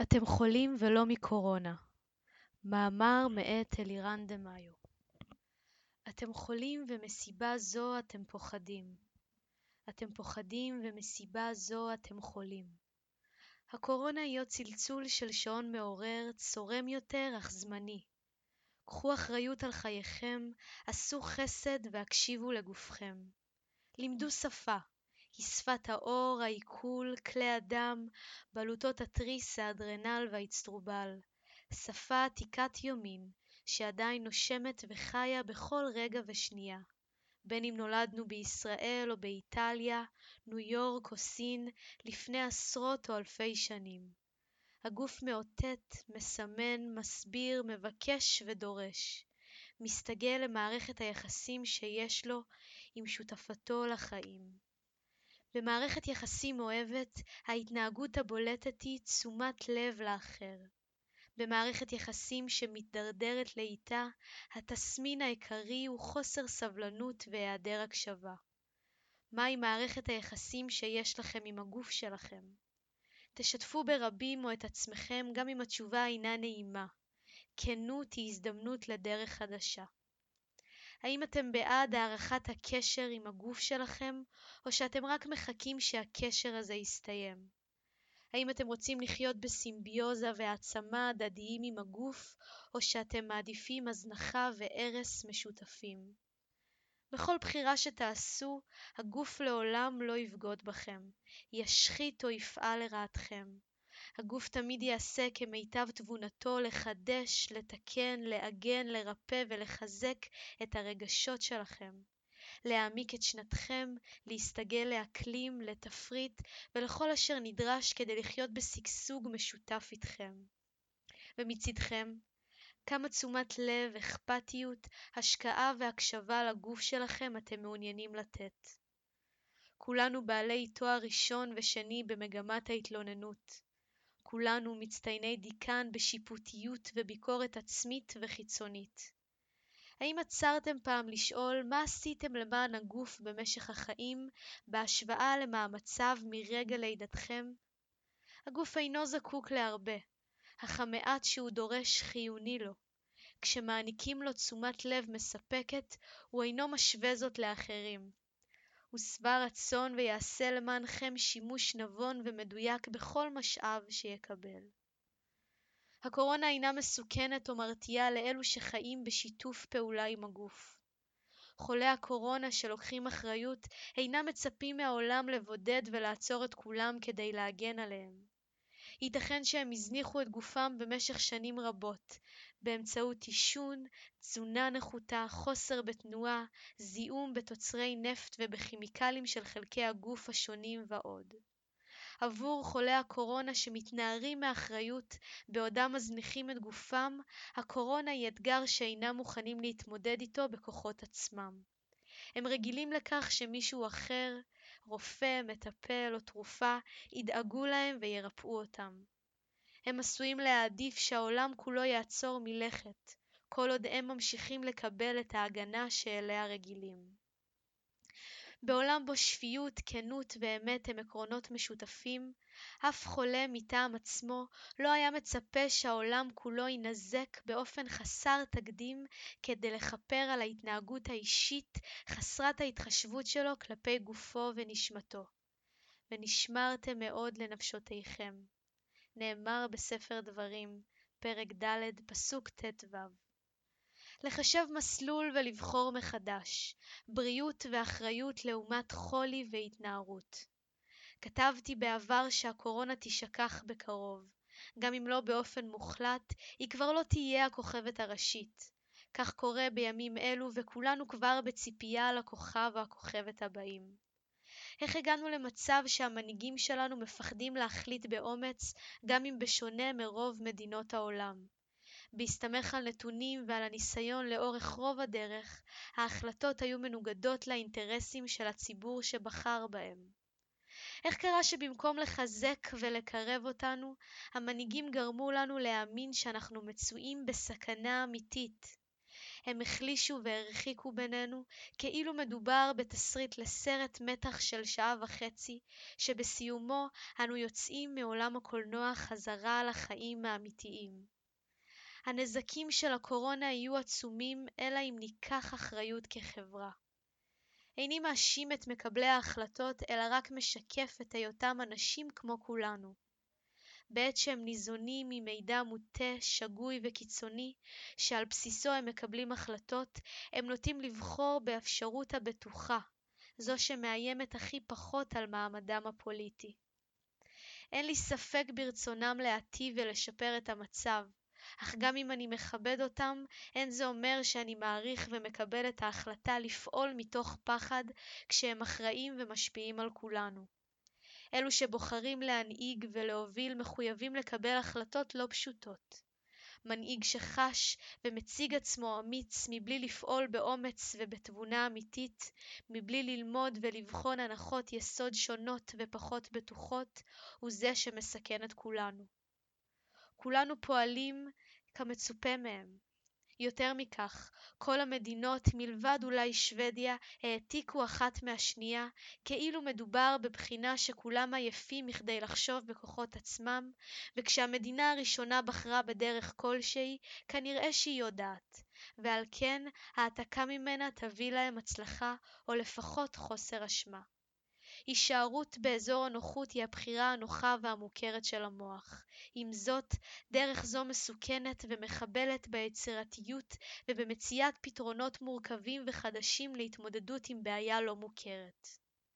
אתם חולים ולא מקורונה. מאמר מאת אלירן דמאיו. אתם חולים ומסיבה זו אתם פוחדים. אתם פוחדים ומסיבה זו אתם חולים. הקורונה היא עוד צלצול של שעון מעורר, צורם יותר אך זמני. קחו אחריות על חייכם, עשו חסד והקשיבו לגופכם. לימדו שפה. היא שפת האור, העיכול, כלי הדם, בלוטות התריס, האדרנל והאצטרובל. שפה עתיקת יומין, שעדיין נושמת וחיה בכל רגע ושנייה. בין אם נולדנו בישראל או באיטליה, ניו יורק או סין, לפני עשרות או אלפי שנים. הגוף מאותת, מסמן, מסביר, מבקש ודורש. מסתגל למערכת היחסים שיש לו עם שותפתו לחיים. במערכת יחסים אוהבת, ההתנהגות הבולטת היא תשומת לב לאחר. במערכת יחסים שמתדרדרת לאיטה, התסמין העיקרי הוא חוסר סבלנות והיעדר הקשבה. מהי מערכת היחסים שיש לכם עם הגוף שלכם? תשתפו ברבים או את עצמכם גם אם התשובה אינה נעימה. כנות היא הזדמנות לדרך חדשה. האם אתם בעד הערכת הקשר עם הגוף שלכם, או שאתם רק מחכים שהקשר הזה יסתיים? האם אתם רוצים לחיות בסימביוזה והעצמה הדדיים עם הגוף, או שאתם מעדיפים הזנחה והרס משותפים? בכל בחירה שתעשו, הגוף לעולם לא יבגוד בכם, ישחית או יפעל לרעתכם. הגוף תמיד יעשה כמיטב תבונתו לחדש, לתקן, לעגן, לרפא ולחזק את הרגשות שלכם. להעמיק את שנתכם, להסתגל לאקלים, לתפריט ולכל אשר נדרש כדי לחיות בשגשוג משותף איתכם. ומצידכם, כמה תשומת לב, אכפתיות, השקעה והקשבה לגוף שלכם אתם מעוניינים לתת. כולנו בעלי תואר ראשון ושני במגמת ההתלוננות. כולנו מצטייני דיקן בשיפוטיות וביקורת עצמית וחיצונית. האם עצרתם פעם לשאול מה עשיתם למען הגוף במשך החיים בהשוואה למאמציו מרגע לידתכם? הגוף אינו זקוק להרבה, אך המעט שהוא דורש חיוני לו. כשמעניקים לו תשומת לב מספקת, הוא אינו משווה זאת לאחרים. הוא שבע רצון ויעשה למענכם שימוש נבון ומדויק בכל משאב שיקבל. הקורונה אינה מסוכנת או מרתיעה לאלו שחיים בשיתוף פעולה עם הגוף. חולי הקורונה שלוקחים אחריות אינם מצפים מהעולם לבודד ולעצור את כולם כדי להגן עליהם. ייתכן שהם הזניחו את גופם במשך שנים רבות, באמצעות עישון, תזונה נחותה, חוסר בתנועה, זיהום בתוצרי נפט ובכימיקלים של חלקי הגוף השונים ועוד. עבור חולי הקורונה שמתנערים מאחריות בעודם מזניחים את גופם, הקורונה היא אתגר שאינם מוכנים להתמודד איתו בכוחות עצמם. הם רגילים לכך שמישהו אחר, רופא, מטפל או תרופה, ידאגו להם וירפאו אותם. הם עשויים להעדיף שהעולם כולו יעצור מלכת, כל עוד הם ממשיכים לקבל את ההגנה שאליה רגילים. בעולם בו שפיות, כנות ואמת הם עקרונות משותפים, אף חולה מטעם עצמו לא היה מצפה שהעולם כולו ינזק באופן חסר תקדים כדי לכפר על ההתנהגות האישית חסרת ההתחשבות שלו כלפי גופו ונשמתו. ונשמרתם מאוד לנפשותיכם. נאמר בספר דברים, פרק ד' פסוק ט"ו. לחשב מסלול ולבחור מחדש, בריאות ואחריות לעומת חולי והתנערות. כתבתי בעבר שהקורונה תשכח בקרוב, גם אם לא באופן מוחלט, היא כבר לא תהיה הכוכבת הראשית. כך קורה בימים אלו וכולנו כבר בציפייה לכוכב או הכוכבת הבאים. איך הגענו למצב שהמנהיגים שלנו מפחדים להחליט באומץ, גם אם בשונה מרוב מדינות העולם? בהסתמך על נתונים ועל הניסיון לאורך רוב הדרך, ההחלטות היו מנוגדות לאינטרסים של הציבור שבחר בהם. איך קרה שבמקום לחזק ולקרב אותנו, המנהיגים גרמו לנו להאמין שאנחנו מצויים בסכנה אמיתית? הם החלישו והרחיקו בינינו, כאילו מדובר בתסריט לסרט מתח של שעה וחצי, שבסיומו אנו יוצאים מעולם הקולנוע חזרה לחיים האמיתיים. הנזקים של הקורונה יהיו עצומים, אלא אם ניקח אחריות כחברה. איני מאשים את מקבלי ההחלטות, אלא רק משקף את היותם אנשים כמו כולנו. בעת שהם ניזונים ממידע מוטה, שגוי וקיצוני, שעל בסיסו הם מקבלים החלטות, הם נוטים לבחור באפשרות הבטוחה, זו שמאיימת הכי פחות על מעמדם הפוליטי. אין לי ספק ברצונם להיטיב ולשפר את המצב, אך גם אם אני מכבד אותם, אין זה אומר שאני מעריך ומקבל את ההחלטה לפעול מתוך פחד כשהם אחראים ומשפיעים על כולנו. אלו שבוחרים להנהיג ולהוביל מחויבים לקבל החלטות לא פשוטות. מנהיג שחש ומציג עצמו אמיץ מבלי לפעול באומץ ובתבונה אמיתית, מבלי ללמוד ולבחון הנחות יסוד שונות ופחות בטוחות, הוא זה שמסכן את כולנו. כולנו פועלים כמצופה מהם. יותר מכך, כל המדינות מלבד אולי שוודיה העתיקו אחת מהשנייה, כאילו מדובר בבחינה שכולם עייפים מכדי לחשוב בכוחות עצמם, וכשהמדינה הראשונה בחרה בדרך כלשהי, כנראה שהיא יודעת, ועל כן העתקה ממנה תביא להם הצלחה או לפחות חוסר אשמה. הישארות באזור הנוחות היא הבחירה הנוחה והמוכרת של המוח. עם זאת, דרך זו מסוכנת ומחבלת ביצירתיות ובמציאת פתרונות מורכבים וחדשים להתמודדות עם בעיה לא מוכרת.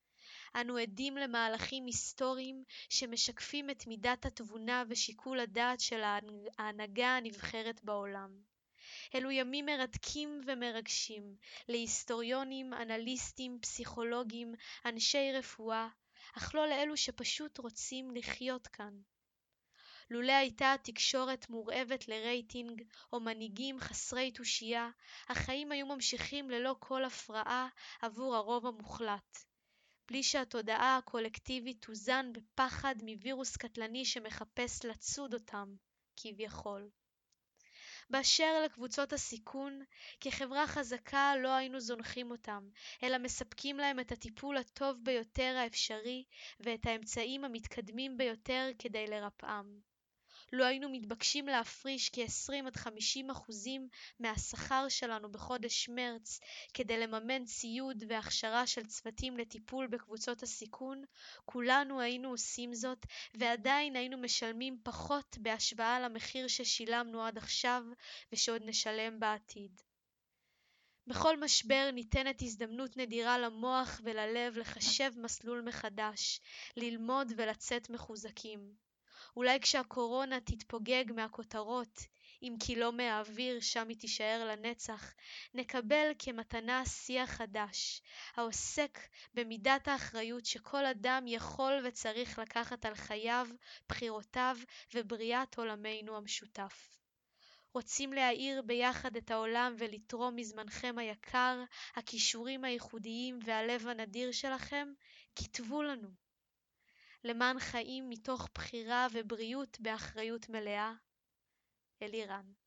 אנו עדים למהלכים היסטוריים שמשקפים את מידת התבונה ושיקול הדעת של ההנהגה הנבחרת בעולם. אלו ימים מרתקים ומרגשים להיסטוריונים, אנליסטים, פסיכולוגים, אנשי רפואה, אך לא לאלו שפשוט רוצים לחיות כאן. לולא הייתה התקשורת מורעבת לרייטינג או מנהיגים חסרי תושייה, החיים היו ממשיכים ללא כל הפרעה עבור הרוב המוחלט. בלי שהתודעה הקולקטיבית תוזן בפחד מווירוס קטלני שמחפש לצוד אותם, כביכול. באשר לקבוצות הסיכון, כחברה חזקה לא היינו זונחים אותם, אלא מספקים להם את הטיפול הטוב ביותר האפשרי ואת האמצעים המתקדמים ביותר כדי לרפאם. לא היינו מתבקשים להפריש כ-20-50% מהשכר שלנו בחודש מרץ כדי לממן ציוד והכשרה של צוותים לטיפול בקבוצות הסיכון, כולנו היינו עושים זאת ועדיין היינו משלמים פחות בהשוואה למחיר ששילמנו עד עכשיו ושעוד נשלם בעתיד. בכל משבר ניתנת הזדמנות נדירה למוח וללב לחשב מסלול מחדש, ללמוד ולצאת מחוזקים. אולי כשהקורונה תתפוגג מהכותרות, אם כי לא מהאוויר, שם היא תישאר לנצח, נקבל כמתנה שיח חדש, העוסק במידת האחריות שכל אדם יכול וצריך לקחת על חייו, בחירותיו ובריאת עולמנו המשותף. רוצים להאיר ביחד את העולם ולתרום מזמנכם היקר, הכישורים הייחודיים והלב הנדיר שלכם? כתבו לנו. למען חיים מתוך בחירה ובריאות באחריות מלאה. אלירן.